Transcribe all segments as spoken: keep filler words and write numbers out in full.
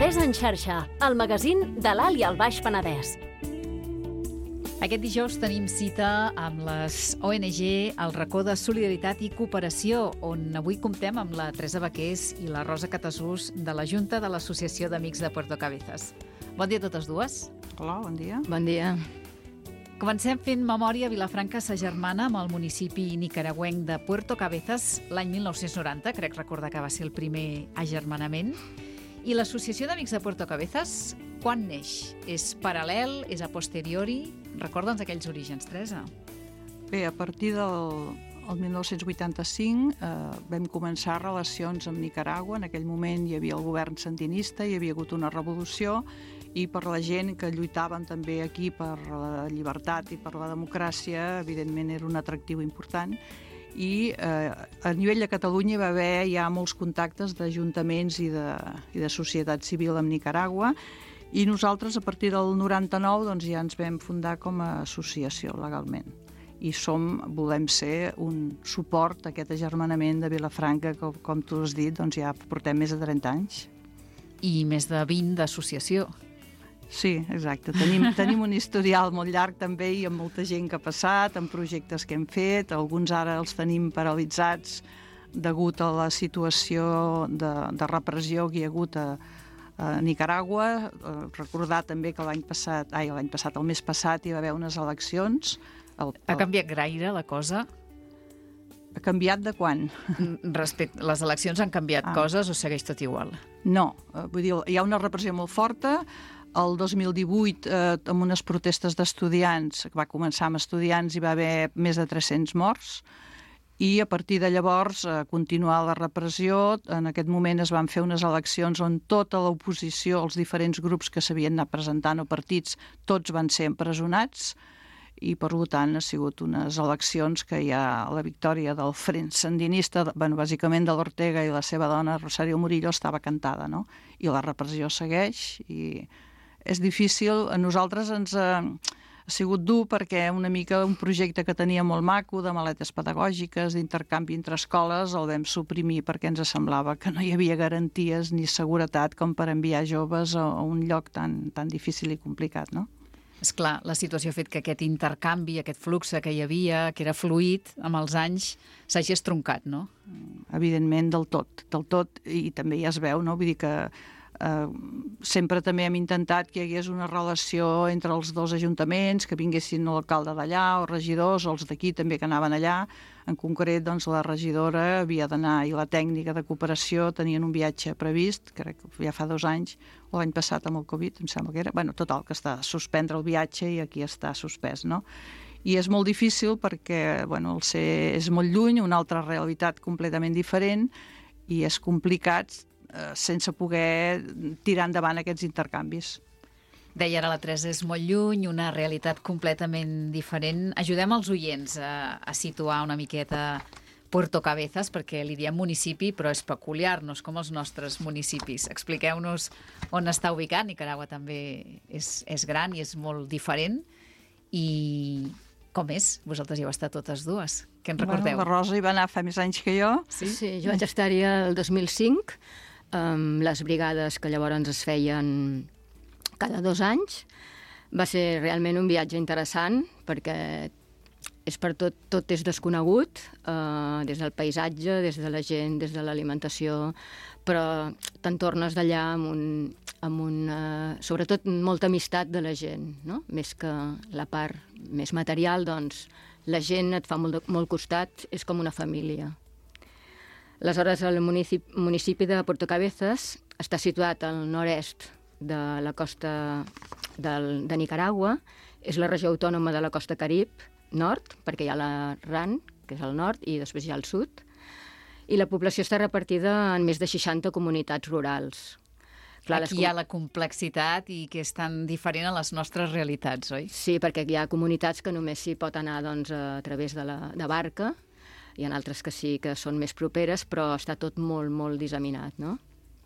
Penedès en xarxa, el magazín de l'Alt i el Baix Penedès. Aquest dijous tenim cita amb les O N G al racó de Solidaritat i Cooperació, on avui comptem amb la Teresa Baqués i la Rosa Catasús de la Junta de l'Associació d'Amics de Puerto Cabezas. Bon dia a totes dues. Hola, bon dia. Bon dia. Comencem fent memòria. Vilafranca s'agermana amb el municipi nicaragüenc de Puerto Cabezas l'any mil nou-cents noranta, crec recordar que va ser el primer agermanament. I l'Associació d'Amics de Puerto Cabezas, quan neix? És paral·lel? És a posteriori? Recorda'ns aquells orígens, Teresa. Bé, a partir del el mil nou-cents vuitanta-cinc eh, vam començar relacions amb Nicaragua. En aquell moment hi havia el govern sandinista, hi havia hagut una revolució, i per la gent que lluitaven també aquí per la llibertat i per la democràcia, evidentment era un atractiu important. I eh, a nivell de Catalunya va haver ja molts contactes d'ajuntaments i de, i de societat civil amb Nicaragua, i nosaltres a partir del noranta-nou doncs, ja ens vam fundar com a associació legalment. I som, volem ser un suport a aquest agermanament de Vilafranca, que com tu has dit, doncs ja portem més de trenta anys. I més de vint d'associació. Sí, exacte. Tenim, tenim un historial molt llarg també i amb molta gent que ha passat, amb projectes que hem fet. Alguns ara els tenim paralitzats degut a la situació de, de repressió que hi ha hagut a, a Nicaragua. Eh, recordar també que l'any passat, ai, l'any passat, el mes passat hi va haver unes eleccions. El, el... Ha canviat gaire la cosa? Ha canviat de quan? Respecte, les eleccions han canviat ah. coses o segueix tot igual? No, vull dir, hi ha una repressió molt forta. El dos mil divuit, eh, amb unes protestes d'estudiants, que va començar amb estudiants, hi va haver més de tres-cents morts, i a partir de llavors eh, continuar la repressió. En aquest moment es van fer unes eleccions on tota l'oposició, els diferents grups que s'havien anat presentant o partits, tots van ser empresonats, i per tant ha sigut unes eleccions que hi ha la victòria del Front Sandinista, bueno, bàsicament de l'Ortega, i la seva dona Rosario Murillo estava cantada, no? I la repressió segueix, i és difícil. A nosaltres ens ha, ha sigut dur perquè una mica un projecte que tenia molt maco de maletes pedagògiques, d'intercanvi entre escoles, el vam suprimir perquè ens semblava que no hi havia garanties ni seguretat com per enviar joves a un lloc tan, tan difícil i complicat, no? Esclar, la situació ha fet que aquest intercanvi, aquest flux que hi havia, que era fluid amb els anys, s'hagi estroncat, no? Evidentment, del tot, del tot, i també ja es veu, no? Vull dir que Uh, sempre també hem intentat que hi hagués una relació entre els dos ajuntaments, que vinguessin l'alcalde d'allà o regidors, o els d'aquí també que anaven allà. En concret, doncs, la regidora havia d'anar, i la tècnica de cooperació tenien un viatge previst, crec que ja fa dos anys, o l'any passat amb el Covid, em sembla que era. Bueno, total, que està a suspendre el viatge i aquí està suspès, no? I és molt difícil perquè, bueno, el ser és molt lluny, una altra realitat completament diferent, i és complicat sense poder tirar endavant aquests intercanvis. Deia ara la Teresa, és molt lluny, una realitat completament diferent. Ajudem els oients a, a situar una miqueta Puerto Cabezas, perquè li diem municipi, però és peculiar, no és com els nostres municipis. Expliqueu-nos on està ubicat. Nicaragua també és, és gran i és molt diferent. I com és? Vosaltres hi heu estat totes dues. Què en recordeu? Bueno, la Rosa hi va anar fa més anys que jo. Sí, sí, jo vaig estar-hi el dos mil cinc, amb les brigades que llavors es feien cada dos anys. Va ser realment un viatge interessant perquè és per tot, tot és desconegut, eh, des del paisatge, des de la gent, des de l'alimentació, però te'n tornes d'allà amb un, amb un eh, sobretot molta amistat de la gent, no? Més que la part més material, doncs la gent et fa molt, molt costat, és com una família. Aleshores, el municipi, municipi de Puerto Cabezas està situat al nord-est de la costa del, de Nicaragua, és la regió autònoma de la costa Carib nord, perquè hi ha la R A N, que és al nord, i després hi ha al sud, i la població està repartida en més de seixanta comunitats rurals. Clar, Aquí les... hi ha la complexitat i que és tan diferent a les nostres realitats, oi? Sí, perquè hi ha comunitats que només s'hi pot anar doncs, a través de la de barca, hi ha altres que sí que són més properes, però està tot molt, molt disseminat, no?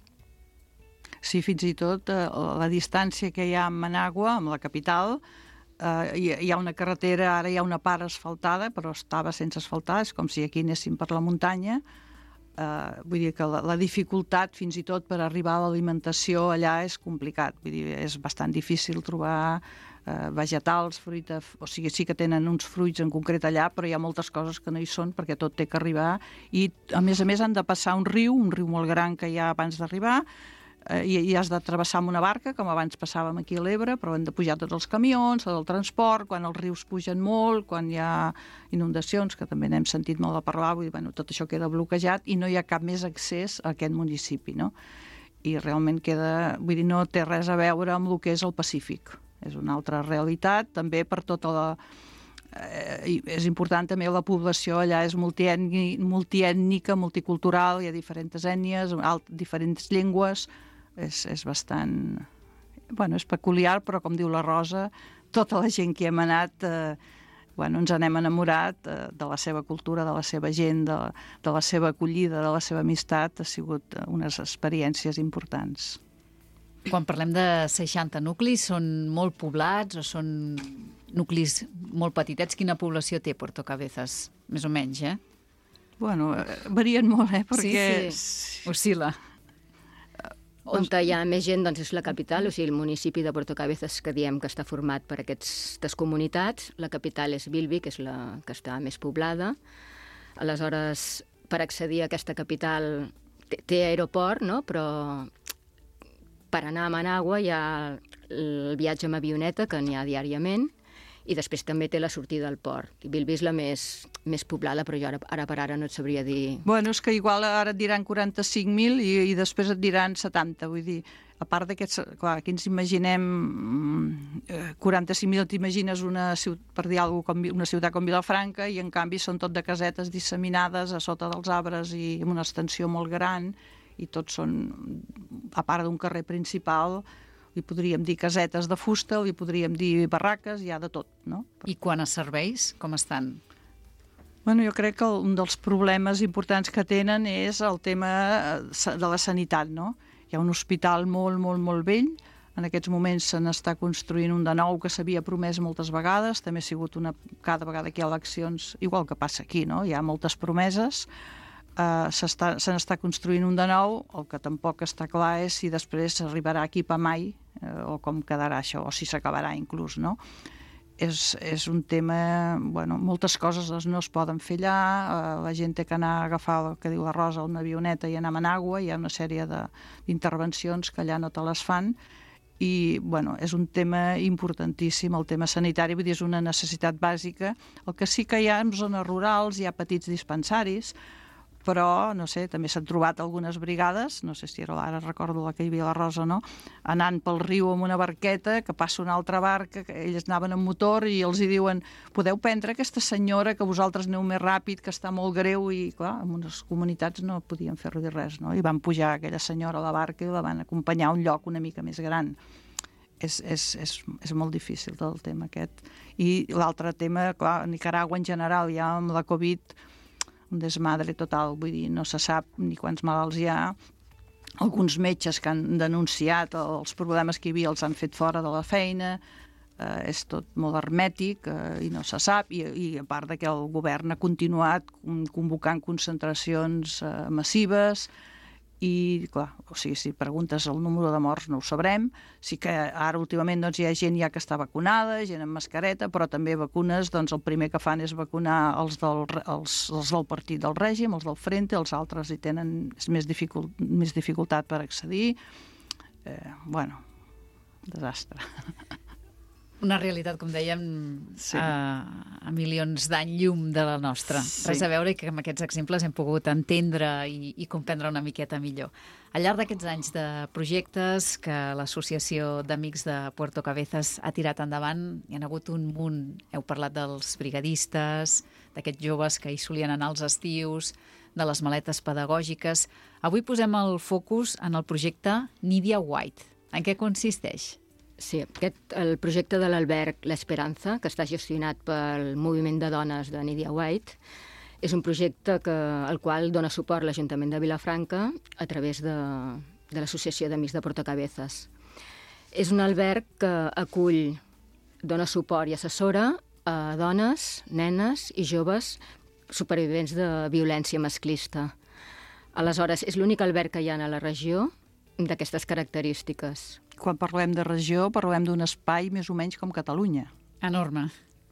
Sí, fins i tot eh, la distància que hi ha amb Managua, amb la capital, eh, hi, hi ha una carretera, ara hi ha una part asfaltada, però estava sense asfaltar, és com si aquí anéssim per la muntanya. Uh, vull dir que la, la dificultat fins i tot per arribar a l'alimentació allà és complicat, vull dir, és bastant difícil trobar uh, vegetals, fruita, o sigui, sí que tenen uns fruits en concret allà, però hi ha moltes coses que no hi són perquè tot té que arribar i a més a més han de passar un riu, un riu molt gran que hi ha abans d'arribar, uh, i, i has de travessar amb una barca, com abans passàvem aquí a l'Ebre, però hem de pujar tots els camions, tot el transport, quan els rius pugen molt, quan hi ha inundacions, que també n'hem sentit molt a parlar, vull dir, bueno, tot això queda bloquejat i no hi ha cap més accés a aquest municipi, no? I realment queda, vull dir, no té res a veure amb el que és el Pacífic. És una altra realitat, també per tota la... Eh, és important també la població allà és multiètnica, multiètnica multicultural, hi ha diferents ètnies, alt, diferents llengües, és, és bastant... Bueno, és peculiar, però com diu la Rosa, tota la gent que hem anat... Eh, bueno, ens n'hem enamorat eh, de la seva cultura, de la seva gent, de, de la seva acollida, de la seva amistat. Ha sigut unes experiències importants. Quan parlem de seixanta nuclis, són molt poblats o són nuclis molt petitets? Quina població té Puerto Cabezas? Més o menys, eh? Bueno, varien molt, eh? Perquè... Sí, sí. Oscil·la. On hi ha més gent doncs, és la capital, o sigui, el municipi de Puerto Cabezas, que diem que està format per aquestes comunitats. La capital és Bilbi, que és la que està més poblada. Aleshores, per accedir a aquesta capital té, té aeroport, no? Però per anar a Managua hi ha el viatge amb avioneta, que n'hi ha diàriament, i després també té la sortida al port. Bilbi és la més, més poblada, però jo ara, ara per ara no et sabria dir... Bueno, és que igual ara et diran quaranta-cinc mil i, i després et diran setanta, vull dir, a part d'aquests... Clar, aquí ens imaginem quaranta-cinc mil, t'imagines una ciutat, per dir alguna cosa, com una ciutat com Vilafranca, i en canvi són tot de casetes disseminades a sota dels arbres i amb una extensió molt gran, i tots són, a part d'un carrer principal, li podríem dir casetes de fusta, li podríem dir barraques, hi ha de tot, no? I quan a serveis, com estan? Bueno, jo crec que un dels problemes importants que tenen és el tema de la sanitat, no? Hi ha un hospital molt, molt, molt vell, en aquests moments se n'està construint un de nou que s'havia promès moltes vegades, també ha sigut una... cada vegada que hi ha eleccions, igual que passa aquí, no? Hi ha moltes promeses, Uh, se n'està construint un de nou, el que tampoc està clar és si després arribarà aquí per mai uh, o com quedarà això, o si s'acabarà inclús, no? És, és un tema... Bueno, moltes coses no es poden fer allà, uh, la gent té que anar a agafar el que diu la Rosa, una avioneta i anar a Managua, hi ha una sèrie d'intervencions que allà no te les fan, i bueno, és un tema importantíssim, el tema sanitari, vull dir, és una necessitat bàsica. El que sí que hi ha en zones rurals, hi ha petits dispensaris, però, no sé, també s'han trobat algunes brigades, no sé si era ara recordo la que hi havia la Rosa, no?, anant pel riu amb una barqueta, que passa una altra barca, que ells anaven amb motor i els hi diuen, podeu prendre aquesta senyora que vosaltres aneu més ràpid, que està molt greu, i clar, en unes comunitats no podien fer-li res, no? I van pujar aquella senyora a la barca i la van acompanyar a un lloc una mica més gran. És, és, és, és molt difícil tot el tema aquest. I l'altre tema, clar, a Nicaragua en general, ja amb la Covid, un desmadre total, vull dir, no se sap ni quants malalts hi ha. Alguns metges que han denunciat els problemes que hi havia els han fet fora de la feina, eh, és tot molt hermètic eh, i no se sap, i, i a part de que el govern ha continuat convocant concentracions eh, massives, i clar, o sigui, si preguntes el número de morts no ho sabrem. Sí que ara últimament doncs, hi ha gent ja que està vacunada, gent amb mascareta, però també vacunes, doncs el primer que fan és vacunar els del, els, els del partit del règim, els del Frente, els altres hi tenen més, dificult, més dificultat per accedir. Eh, bueno, desastre. Una realitat, com dèiem, sí. a, a milions d'any llum de la nostra. Sí. Res a veure, i que amb aquests exemples hem pogut entendre i, i comprendre una miqueta millor. Al llarg d'aquests anys de projectes que l'Associació d'Amics de Puerto Cabezas ha tirat endavant, hi ha hagut un munt. Heu parlat dels brigadistes, d'aquests joves que hi solien anar als estius, de les maletes pedagògiques. Avui posem el focus en el projecte Nidia White. En què consisteix? Sí, aquest, el projecte de l'alberg L'Esperanza, que està gestionat pel moviment de dones de Nidia White, és un projecte que, al qual dona suport l'Ajuntament de Vilafranca a través de, de l'Associació d'Amics de Puerto Cabezas. És un alberg que acull, dona suport i assessora a dones, nenes i joves supervivents de violència masclista. Aleshores, és l'únic alberg que hi ha a la regió d'aquestes característiques. Quan parlem de regió, parlem d'un espai més o menys com Catalunya. Enorme.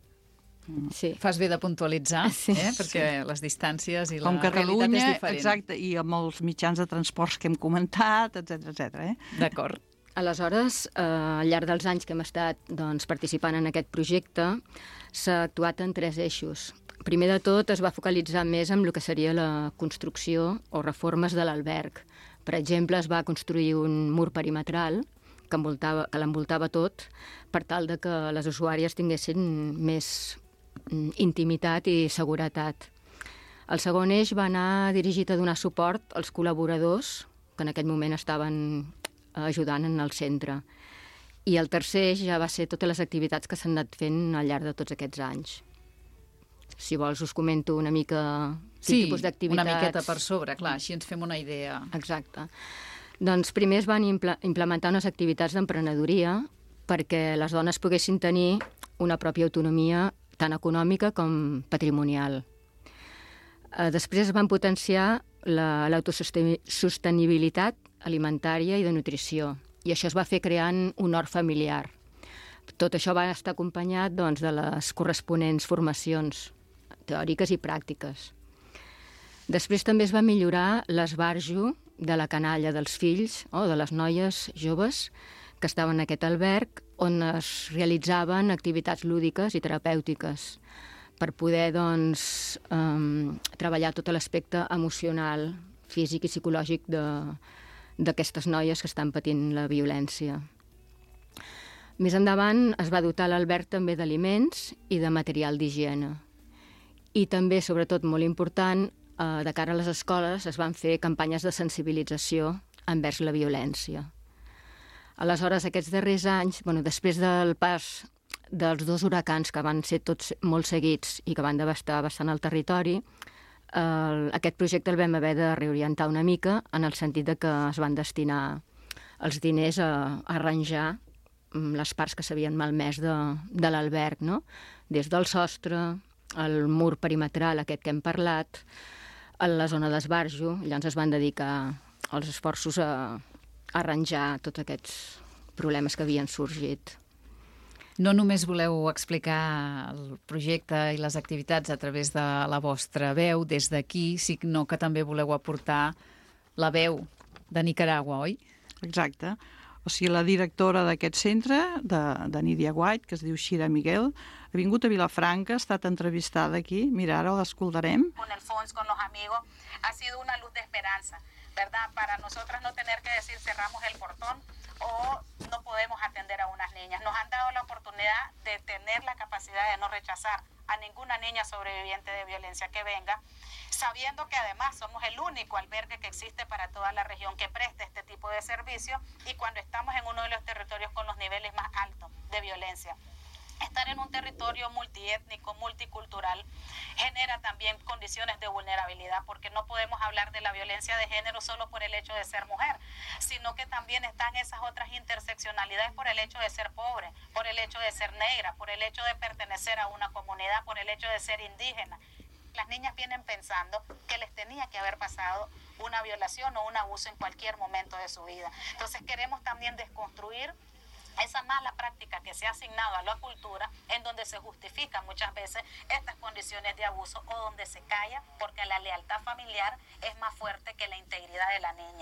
Sí. Fas bé de puntualitzar, Sí. eh? perquè les distàncies i la Com realitat Catalunya, és diferent. exacte, i amb els mitjans de transports que hem comentat, etcètera, etcètera. Eh? D'acord. Aleshores, eh, al llarg dels anys que hem estat doncs, participant en aquest projecte, s'ha actuat en tres eixos. Primer de tot, es va focalitzar més en el que seria la construcció o reformes de l'alberg. Per exemple, es va construir un mur perimetral que, envoltava, que l'envoltava tot per tal de que les usuàries tinguessin més mm, intimitat i seguretat. El segon eix va anar dirigit a donar suport als col·laboradors que en aquell moment estaven ajudant en el centre. I el tercer eix ja va ser totes les activitats que s'han anat fent al llarg de tots aquests anys. Si vols, us comento una mica quin Sí, tipus una d'activitats. miqueta per sobre, clar, així ens fem una idea. Exacte. Doncs primer es van impl implementar unes activitats d'emprenedoria perquè les dones poguessin tenir una pròpia autonomia tant econòmica com patrimonial. Eh, després es van potenciar l'autosostenibilitat alimentària i de nutrició, i això es va fer creant un hort familiar. Tot això va estar acompanyat doncs, de les corresponents formacions teòriques i pràctiques. Després també es va millorar l'esbarjo de la canalla dels fills o de les noies joves que estaven en aquest alberg, on es realitzaven activitats lúdiques i terapèutiques per poder doncs, eh, treballar tot l'aspecte emocional, físic i psicològic d'aquestes noies que estan patint la violència. Més endavant es va dotar l'alberg també d'aliments i de material d'higiene. I també, sobretot molt important, eh, de cara a les escoles es van fer campanyes de sensibilització envers la violència. Aleshores, aquests darrers anys, bueno, després del pas dels dos huracans que van ser tots molt seguits i que van devastar bastant el territori, eh, aquest projecte el vam haver de reorientar una mica en el sentit de que es van destinar els diners a, a arranjar les parts que s'havien malmès de, de l'alberg, no? Des del sostre, el mur perimetral aquest que hem parlat, a la zona d'esbarjo. Llavors es van dedicar els esforços a arranjar tots aquests problemes que havien sorgit. No només voleu explicar el projecte i les activitats a través de la vostra veu des d'aquí, sinó que també voleu aportar la veu de Nicaragua, oi? Exacte. O sigui, la directora d'aquest centre, de, de Nidia White, que es diu Shira Miguel, ha vingut a Vilafranca, ha estat entrevistada aquí. Mira, ara l'escoltarem. Con el F O N S, con los amigos, ha sido una luz de esperanza, ¿verdad? Para nosotras no tener que decir cerramos el portón o no podemos atender a unas niñas. Nos han dado la oportunidad de tener la capacidad de no rechazar a ninguna niña sobreviviente de violencia que venga, sabiendo que además somos el único albergue que existe para toda la región que preste este tipo de servicio y cuando estamos en uno de los territorios con los niveles más altos de violencia. Estar en un territorio multiétnico, multicultural, genera también condiciones de vulnerabilidad, porque no podemos hablar de la violencia de género solo por el hecho de ser mujer, sino que también están esas otras interseccionalidades por el hecho de ser pobre, por el hecho de ser negra, por el hecho de pertenecer a una comunidad, por el hecho de ser indígena. Las niñas vienen pensando que les tenía que haber pasado una violación o un abuso en cualquier momento de su vida. Entonces queremos también desconstruir esa mala práctica que se ha asignado a la cultura, en donde se justifican muchas veces estas condiciones de abuso o donde se calla porque la lealtad familiar es más fuerte que la integridad de la niña.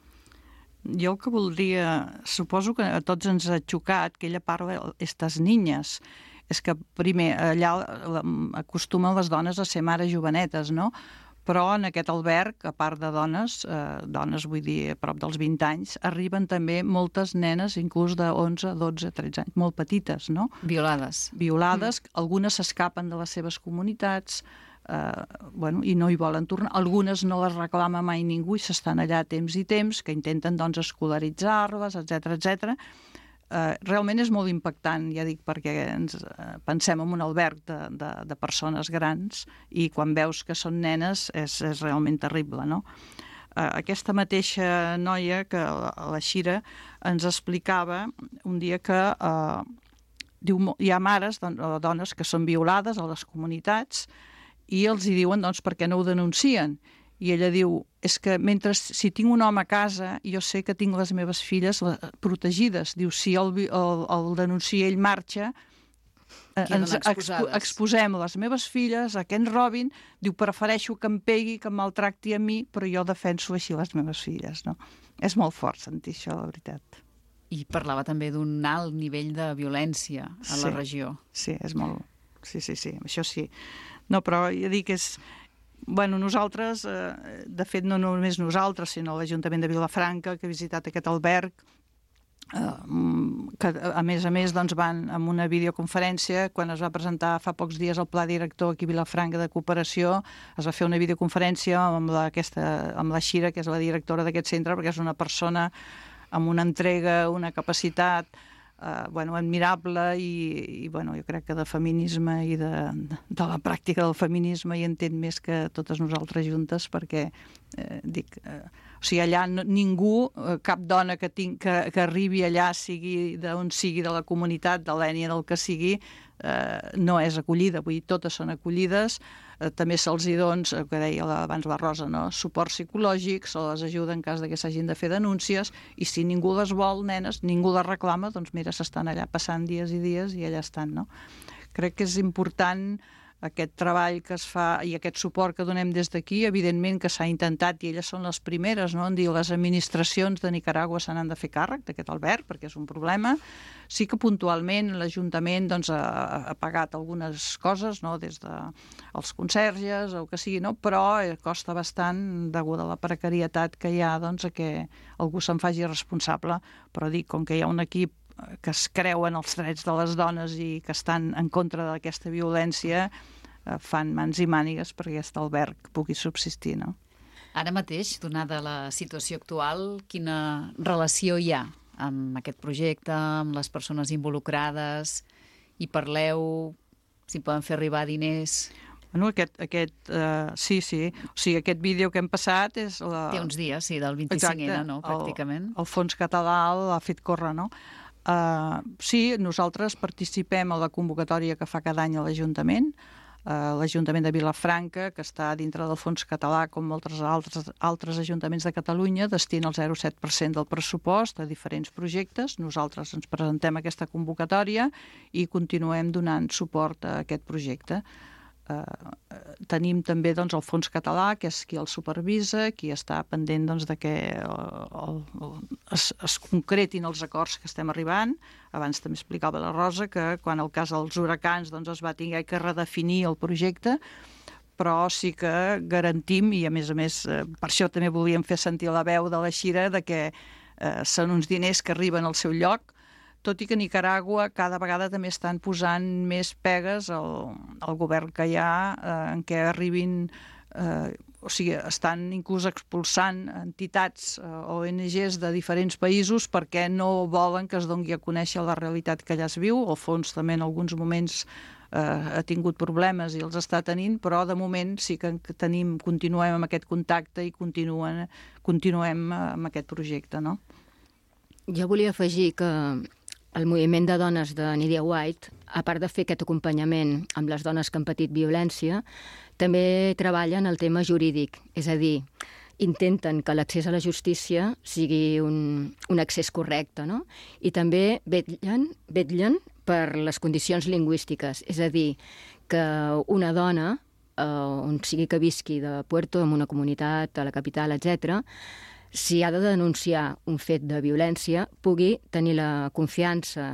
Jo el que voldria... Suposo que a tots ens ha xocat que ella parla aquestes niñes. És que, primer, allà acostumen les dones a ser mares jovenetes, no? Però en aquest alberg, a part de dones, eh, dones vull dir a prop dels vint anys, arriben també moltes nenes, inclús de onze, dotze, tretze anys, molt petites, no? Violades. Violades, mm. Algunes s'escapen de les seves comunitats, eh, bueno, i no hi volen tornar. Algunes no les reclama mai ningú i s'estan allà temps i temps, que intenten doncs escolaritzar-les, etcètera, etcètera. Uh, realment és molt impactant, ja dic, perquè ens uh, pensem en un alberg de, de, de persones grans i quan veus que són nenes és, és realment terrible, no? Uh, aquesta mateixa noia, que la, la Shira, ens explicava un dia que uh, diu, hi ha mares don, o dones que són violades a les comunitats i els hi diuen doncs, per què no ho denuncien? i ella diu, és que mentre si tinc un home a casa, jo sé que tinc les meves filles protegides. Diu, si el, el, el denuncia ell marxa, ens expo exposem les meves filles a que ens robin. Diu, prefereixo que em pegui, que em maltracti a mi, però jo defenso així les meves filles, no? És molt fort sentir això, la veritat. I parlava també d'un alt nivell de violència a sí, la regió. Sí, és molt... Sí, sí, sí, això sí. No, però ja dic, és... Bueno, nosaltres, eh, de fet, no només nosaltres, sinó l'Ajuntament de Vilafranca, que ha visitat aquest alberg, que a més a més doncs, van amb una videoconferència. Quan es va presentar fa pocs dies el pla director aquí a Vilafranca de cooperació, es va fer una videoconferència amb la, aquesta, amb la Xira, que és la directora d'aquest centre, perquè és una persona amb una entrega, una capacitat eh, bueno, admirable i, i bueno, jo crec que de feminisme i de, de la pràctica del feminisme hi entén més que totes nosaltres juntes, perquè eh, dic... Eh, o sigui, allà no, ningú, cap dona que, tinc, que, que arribi allà, sigui d'on sigui, de la comunitat, de l'ètnia, del que sigui, eh, no és acollida. Vull dir, totes són acollides. Eh, també se'ls hi dons, el que deia abans la Rosa, no? Suport psicològic, se les ajuda en cas de que s'hagin de fer denúncies, i si ningú les vol, nenes, ningú les reclama, doncs mira, s'estan allà passant dies i dies i allà estan, no? Crec que és important aquest treball que es fa i aquest suport que donem des d'aquí, evidentment que s'ha intentat, i elles són les primeres, no? En dir, les administracions de Nicaragua se n'han de fer càrrec d'aquest alberg, perquè és un problema. Sí que puntualment l'Ajuntament doncs, ha, ha pagat algunes coses, no? Des dels conserges o el que sigui, no? Però costa bastant, degut a la precarietat que hi ha, doncs, a que algú se'n faci responsable. Però dic, com que hi ha un equip que es creuen els drets de les dones i que estan en contra d'aquesta violència, eh, fan mans i mànigues perquè aquest alberg pugui subsistir, no? Ara mateix, donada la situació actual, quina relació hi ha amb aquest projecte, amb les persones involucrades? I parleu, si poden fer arribar diners... Bueno, aquest, aquest, uh, sí, sí, o sigui, aquest vídeo que hem passat és... La... Té uns dies, sí, del vint-i-cinc ena, no?, pràcticament. El, el fons català l'ha fet córrer, no? Uh, sí, nosaltres participem a la convocatòria que fa cada any a l'Ajuntament, uh, l'Ajuntament de Vilafranca, que està dintre del fons català, com molts altres, altres ajuntaments de Catalunya, destina el zero coma set per cent del pressupost a diferents projectes. Nosaltres ens presentem a aquesta convocatòria i continuem donant suport a aquest projecte. Uh, tenim també doncs, el fons català, que és qui el supervisa, qui està pendent doncs, de que el, el, el, es, es concretin els acords que estem arribant. Abans també explicava la Rosa que quan el cas dels huracans doncs, es va tenir que redefinir el projecte, però sí que garantim, i a més a més eh, per això també volíem fer sentir la veu de la Xira, de que eh, són uns diners que arriben al seu lloc, tot i que a Nicaragua cada vegada també estan posant més pegues al, al govern que hi ha, eh, en què arribin, eh, o sigui, estan inclús expulsant entitats eh, O N Ges de diferents països perquè no volen que es doni a conèixer la realitat que allà es viu. El fons també en alguns moments eh, ha tingut problemes i els està tenint, però de moment sí que tenim, continuem amb aquest contacte i continuen, continuem amb aquest projecte, no? Jo volia afegir que el moviment de dones de Nydia White, a part de fer aquest acompanyament amb les dones que han patit violència, també treballen el tema jurídic, és a dir, intenten que l'accés a la justícia sigui un, un accés correcte, no? I també vetllen, vetllen per les condicions lingüístiques, és a dir, que una dona, eh, on sigui que visqui de Puerto, en una comunitat, a la capital, etcètera, si ha de denunciar un fet de violència, pugui tenir la confiança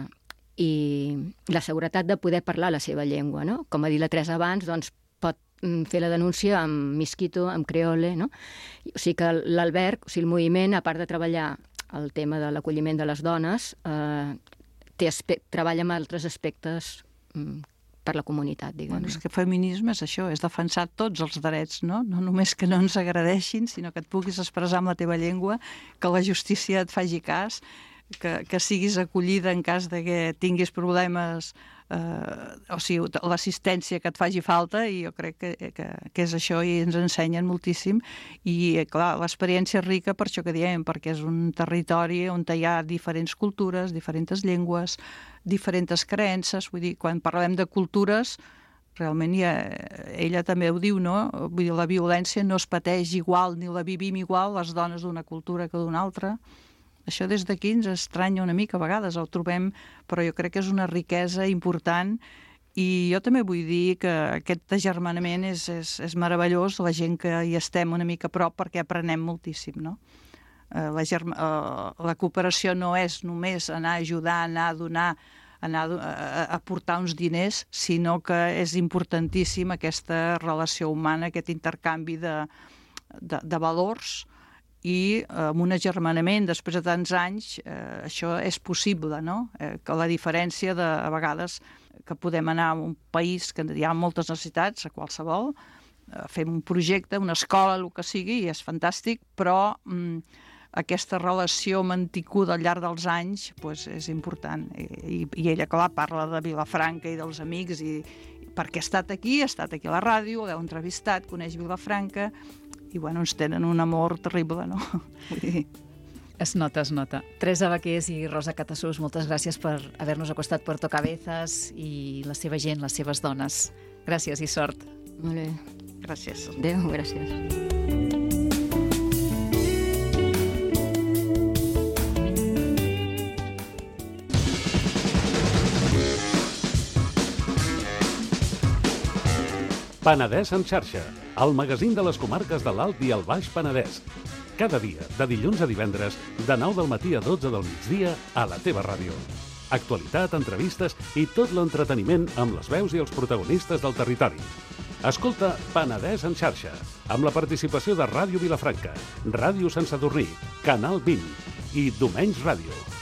i la seguretat de poder parlar la seva llengua, no? Com ha dit la Teresa abans, doncs pot fer la denúncia amb misquito, amb creole, no? O sigui que l'alberg, o sigui, el moviment, a part de treballar el tema de l'acolliment de les dones, eh, té treballa amb altres aspectes mm, per la comunitat, diguem. Bueno, és que feminisme és això, és defensar tots els drets, no? No només que no ens agradeixin, sinó que et puguis expressar amb la teva llengua, que la justícia et faci cas, que, que siguis acollida en cas de que tinguis problemes, eh, o sigui, l'assistència que et faci falta, i jo crec que, que, que és això, i ens ensenyen moltíssim, i clar, l'experiència és rica per això que diem, perquè és un territori on hi ha diferents cultures, diferents llengües, diferents creences. Vull dir, quan parlem de cultures, Realment ja, ella també ho diu, no? Vull dir, la violència no es pateix igual ni la vivim igual les dones d'una cultura que d'una altra. Això des d'aquí ens estranya una mica, a vegades el trobem, però jo crec que és una riquesa important i jo també vull dir que aquest agermanament és, és, és meravellós, la gent que hi estem una mica a prop, perquè aprenem moltíssim, no? Eh, la, germa, eh, la cooperació no és només anar a ajudar, anar a donar, anar a, a portar uns diners, sinó que és importantíssim aquesta relació humana, aquest intercanvi de, de, de valors, i amb un agermanament després de tants anys eh, això és possible, no? Eh, que la diferència de, a vegades, que podem anar a un país que hi ha moltes necessitats, a qualsevol, eh, fem un projecte, una escola, el que sigui, i és fantàstic, però mm, aquesta relació mantinguda al llarg dels anys pues, és important. I, I ella, clar, parla de Vilafranca i dels amics, i perquè ha estat aquí, ha estat aquí a la ràdio, l'heu entrevistat, coneix Vilafranca, i bueno, ens tenen un amor terrible, no? Vull dir... Es nota, es nota. Teresa Baqués i Rosa Catasús, moltes gràcies per haver-nos acostat Puerto Cabezas i la seva gent, les seves dones. Gràcies i sort. Molt bé. Gràcies. Adéu, gràcies. Penedès en xarxa, el magazín de les comarques de l'Alt i el Baix Penedès. Cada dia, de dilluns a divendres, de nou del matí a dotze del migdia, a la teva ràdio. Actualitat, entrevistes i tot l'entreteniment amb les veus i els protagonistes del territori. Escolta Penedès en xarxa, amb la participació de Ràdio Vilafranca, Ràdio Sant Sadurní, Canal vint i Domenys Ràdio.